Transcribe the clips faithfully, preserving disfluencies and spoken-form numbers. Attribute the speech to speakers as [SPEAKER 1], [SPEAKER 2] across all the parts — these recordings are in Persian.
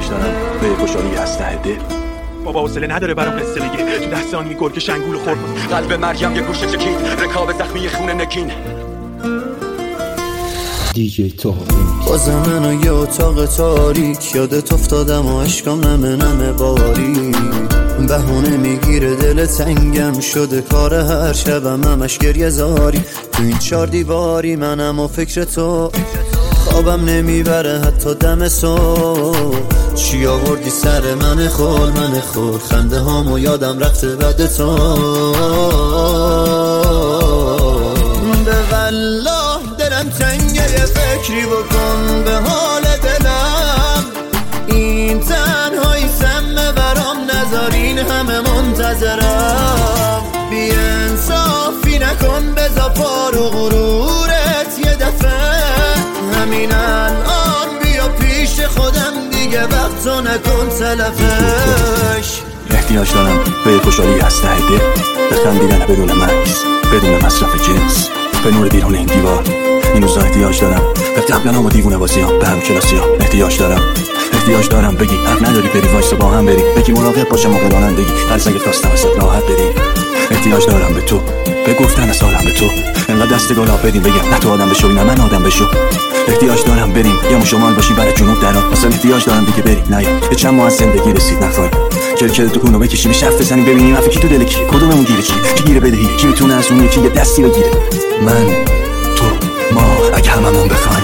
[SPEAKER 1] احتیاج دارم به خوشحالی از ته دل.
[SPEAKER 2] بابا حوصله نداره برام قصه بگه، تو ده ثانیه گرگ شنگول خورد.
[SPEAKER 3] قلب مریم یه گوشه چکید، رکاب زخمی خون نگین.
[SPEAKER 4] دیجی تو بازم منو یه اتاق تاریک، یادت افتادم و عشقم نمه نمه باری. بهونه میگیره دل تنگم شده کار هر شبم همش گریه زاری. تو این چار دیواری منم و فکر تو، خوابم نمیبره حتی دم صبح. چی آوردی سر من خول من خول، خنده هامو یادم رفته بعد تو. به والله دلم تنگه یه فکری بکن به حال دلم. این تنهایی سمه برام نذارین همه منتظرم. بی انصافی نکن بزا پارو غرورت یه دفعه. همین الان بیا پیش خودم دیگه وقتو نکن تلفش.
[SPEAKER 1] احتیاج دارم به خوشحالی از ته دل، به خندیدن بدون مکس، بدون مصرف جنس، به نور بیرون این دیوار. این روزا احتیاج دارم به قبلنام و دیوونه بازیام، به هم کلاسی ها. احتیاج دارم احتیاج دارم بگی حق نداری بری وایس با هم بری، بگی مراقب باشم و قرانندگی از اگه خواستم ازت راحت بری. احتیاج دارم به تو، به گفتن سالم به تو، انقدر دست گلا بدیم بگم نه تو آدم بشو نه من آدم بشو. احتیاج دارم بریم یا شمال باشی برای جنوب دران، اصلا احتیاج دارم دیگه بریم نه یه چند ماه از زندگی رسید نخواهیم کل کل تو کونو بکشیم شف بزنیم ببینیم افکی تو دل کی، کدوممون گیره کی، کی گیره بدهی، کی میتونه از اون یکی یه دستی بگیره. من تو ما اگه هممون بخوایم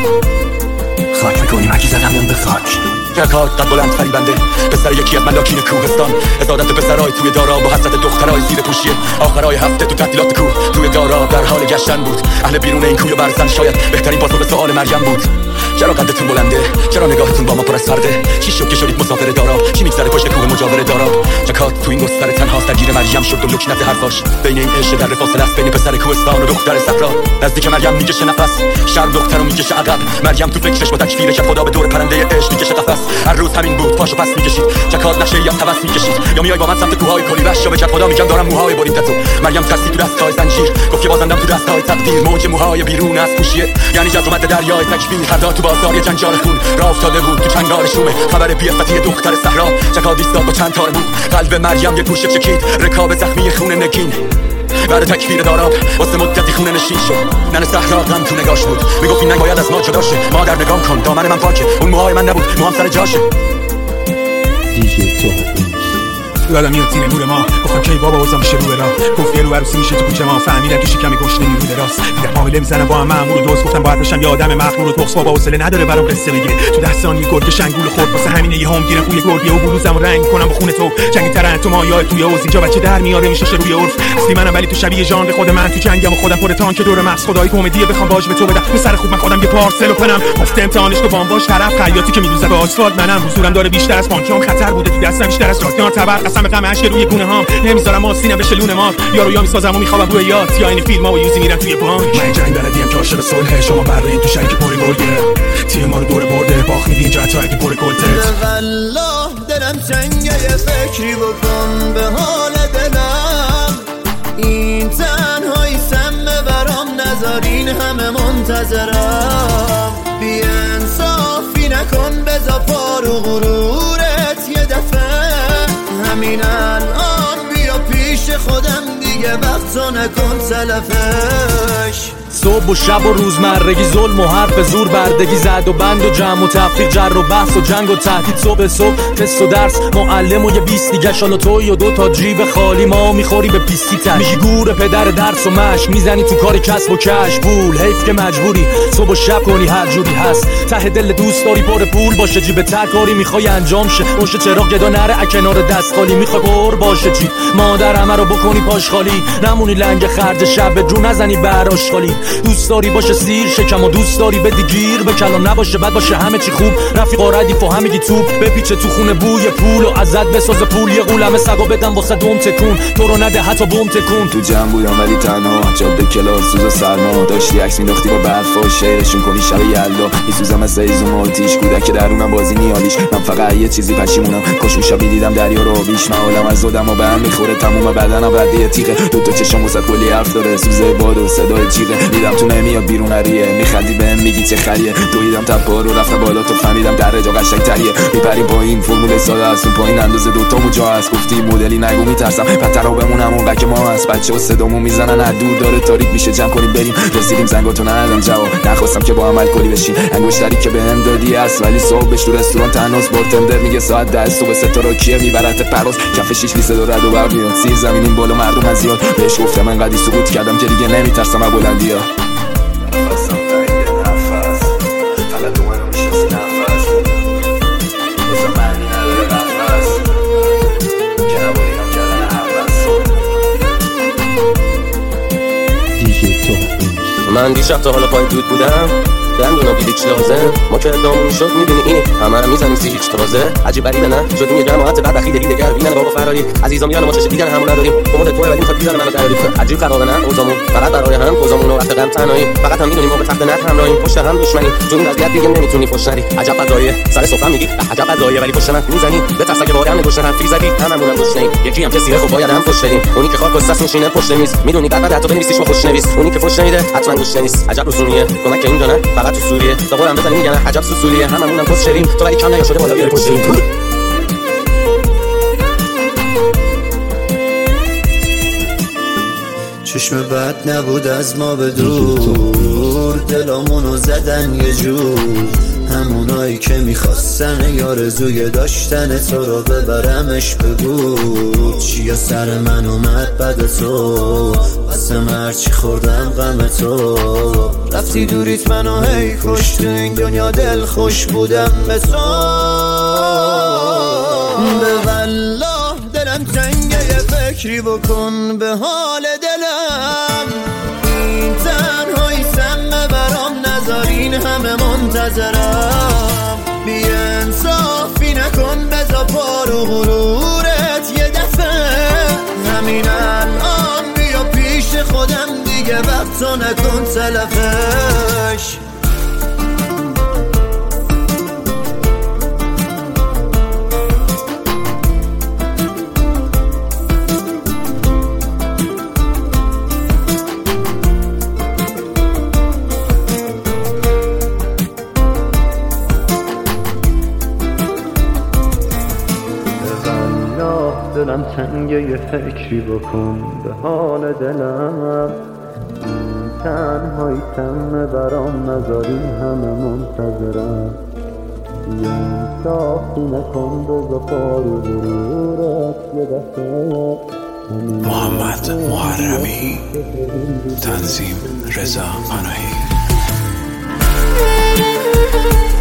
[SPEAKER 1] خاک میکنیم اگه زدمون به خاک.
[SPEAKER 3] رکات قد بلند فریبنده پسر یکی از ملاکین کوهستان، ازادت پسرای توی دارا با حسرت دخترای زیر پوشیه. آخرای هفته تو تعطیلات کوه توی دارا در حال گشتن بود. اهل بیرون این کوی برزن شاید بهترین پاسخ به سوال مریم بود. چرا قدتون بلنده؟ چرا نگاهتون با ما پر از فرده؟ چی شد که شدید مسافر دارا؟ چی میگذره پشت کوه مجاور دارا؟ رکات تو این گستره تنهاست درگیر مریم شد و لکنت حرفاش. بین این عشق در فاصله است بین پسر کوهستان و دختر صحرا. نزدیک مریم میکشه نفس، شرم دخترو میکشه عقب. مریم تو فکرش با تکفیر که خدا به دور پرنده عشق میکشه قفس. هر روز همین بود پاشو پس میکشید، چکاد نشه یا تبس میکشید، یا میای با من سمت کوههای کلیبش یا به خدا میگم دارم موهای بریده تو. مریم ترسی تو دستای زنجیر گفت که بازندم تو دستای تقدیر. موج موهای بیرون از پوشیه یعنی جز اومد دریای تکفیر. فردا تو بازار یه جنجال خون راه افتاده بود تو چنگال شومه. خبر بی‌عفتی دختر صحرا چکاد ایستاد با چند تار بود. قلب مریم یه گوشه چکید، رکاب زخمی خون نگین. بعد تکفیر داراب واسه مدتی خونه نشین شد. ننه صحرا غم تو نگاش بود، میگفت این ننگ باید از ما جدا شه. مادر نگام کن دامن من پاکه، اون موهای من نبود موام سر جاشه.
[SPEAKER 4] دیجی تو
[SPEAKER 2] یادم میاد تیر نور ما، گفتم کی بابا واسم میشه رو برا. گفت یه رو عروسی میشه تو کوچه ما، فهمیدم تو شکم گشنه نیرو دراز. دیدم حامله میزنم با هم مأمور و دوست، گفتم باید باشم یه آدم مخمور و تخس. بابا حوصله نداره برام قصه بگه، تو ده ثانیه گرگ شنگول خورد. واسه همینه یه هم گیره خوی گرگی و بلوزم رنگ کنم با خون تو. جنگ ترن تو مایات توی اوز اینجا بچه در میاره میشه روی عرف. اصلی منم ولی تو شبیه ژانر خود من، تو جنگم و خودم پر تانک دور مغز. خدای کمدی بخوام باج به تو بدم به سر خوب من خودم یه پارسل کنم. گفت امتحانش تو بام باش طرف خیاطی که میدوزه به آسفالت. منم حضورم داره بیشتر از پانچام، خطر بوده تو دستم بیشتر از رادیان تبر. قسم غم اشک روی گونه هام نمیذارم آستینم بشه لونه مار. یارو یا میسازم و میخوام روی یاد یا این فیلم‌ها و یوزی میرم توی بانک. من جنگ بلدیم که عاشق صلح، شما برای تو شنگ پر گلگه. تیم ما رو دور برده باخت میدین جتا اگه پر گلتت.
[SPEAKER 4] والله دلم تنگه یه فکری بکن به حال دلم. این تنهایی سمه برام نذارین همه منتظرم. بی انصافی نکن بزا پارو غرورت یه دفعه. همین الان بیا پیش خودم دیگه وقتو نکن تلفش.
[SPEAKER 5] صبح و شب و روزمرگی ظلم و حرف زور بردگی زد و بند و جمع و تفریق جر و بحث و جنگ و تهدید. صبح صبح تست و درس معلم و یه بیست دیگه شال و توی و دو تا جیب خالی ما میخوری به پیستی تش. میگی گور پدر درس و مشق میزنی تو کار کسب و کش. پول حیف که مجبوری صبح و شب کنی هر جوری هست. ته دل دوست داری پر پول باشه جیب تکاری میخوای انجام شه. باشه چراغ گدا نره کنار دست خالی میخوای پر باشه چی مادر همه رو بکنی پاش خالی. نمونی لنگ خرج شب رو نزنی براش خالی. دوست داری باشه سیر شکم و دوست داری بدی گیر به کلام نباشه بد باشه همه چی خوب. رفیقا ردیف و همگی توپ بپیچه تو خونه بوی پول و ازت بساز پول. یه قولمه سگا بدم واسه دوم تکون تو رو نده حتی بوم تکون.
[SPEAKER 6] تو جمع بودم ولی تنها جاده کلاس سوز و سرما داشتی عکس مینداختی با برف و شعرشون کنی شب یلدا. میسوزم از سیز و مالتیش کودک درونم بازی نیالیش. من فقط یه چیزی پشیمونم کاشون شبی دیدم دریا رو بیش. معالم از زدم و به هم میخوره تموم بدنم ردیه تیغه. دو تا چشم واسه کلی حرف داره سوزه باد و صدای جیغه. دیدم تو نمیاد بیرون هریه، میخندی بهم میگی چه خریه، دویدم تپا رو رفتم بالا تو فهمیدم در جا قشنگ تریه، میپریم پایین فرمول ساده است، اون پایین اندازه دوتامو جا هست، گفتی مدلی نگو میترسم بدتر رو بمونم اون که ما هست، بچه ها صدامو میزنن از دور داره تاریک میشه جمع کنیم بریم، رسیدیم زنگاتو ندادم جواب، نخواستم که با عمل کلی بشین، انگشتری که بهم دادی است ولی صبحش تو رستوران تناس، بارتندر میگه ساعت ده صبح ستاره کیه میبرت پرواز، کف شیش لیست داره رد و برق میاد، سیر زمینیم بالا مردم از زیاد، بهش گفتم انقدی سقوط کردم که دیگه نمیترسم از بلندی‌ها.
[SPEAKER 7] من دیشب تا حالا پای دود بودم دندونا بید هیچ لازم ما که ادامون میشد میبینی اینی همه رو میزنیم سی هیچ تازه عجیب غریبه نه شدیم یه جماعت بعد اخی دیگه دگر بینن بابا فراری عزیزا میان ما چش دیگر همون نداریم قومت توه ولی میخواد بیزنه منو دراری عجیب خرابه نه اوزامون فقط برای هم کوزامون رو وقت غم تنهایی فقط هم میدونیم ما به تخت نت همراهیم پشت هم دشمنیم تو این وضعیت دیگه نمیتونی خوش نری عجب قضایه سر سفره میگی عجب قضایه ولی پشت من میزنی به ترس که بارم نگوش حرفی زدی هممونم گوش نیم یکی هم که سیره خب باید هم خوش بدیم اونی که خاک وسط میشینه پشت میز میدونی بعد بعد حتی بنویسیش با خوش نویس اونی که فوش نمیده حتما گوش نیست عجب رسومیه کمک اینجا نه فقط تو سوریه تا قولم بزنی میگن عجب سوسولیه هممونم پست شدیم تو ولی کم نیاشده بالا بیاری پشتیم
[SPEAKER 4] چشم بد نبود از ما به دور دلامونو زدن یه جور همونایی که میخواستن یارزوی داشتن تو رو ببرمش بگو چیا سر من اومد بد تو واسه مرچی خوردم غم تو رفتی دوریت منو هی کش تو این دنیا دل خوش بودم به تو به والله دلم تنگه یه فکری بکن به حال دلم این تنهایی سمه برام نذارین همه منتظرم بی انصافی نکن بزا پارو غرورت یه دفعه همین الان بیا پیش خودم دیگه وقتا نکن تلفش دلم تنگه یه فکری بکن به حال دلم این تنهایی تمه برام نذاری همه منتظرم یه انصافی نکن بزا پارو برورت یه دفعه
[SPEAKER 1] محمد محرمی تنظیم رضا پناهی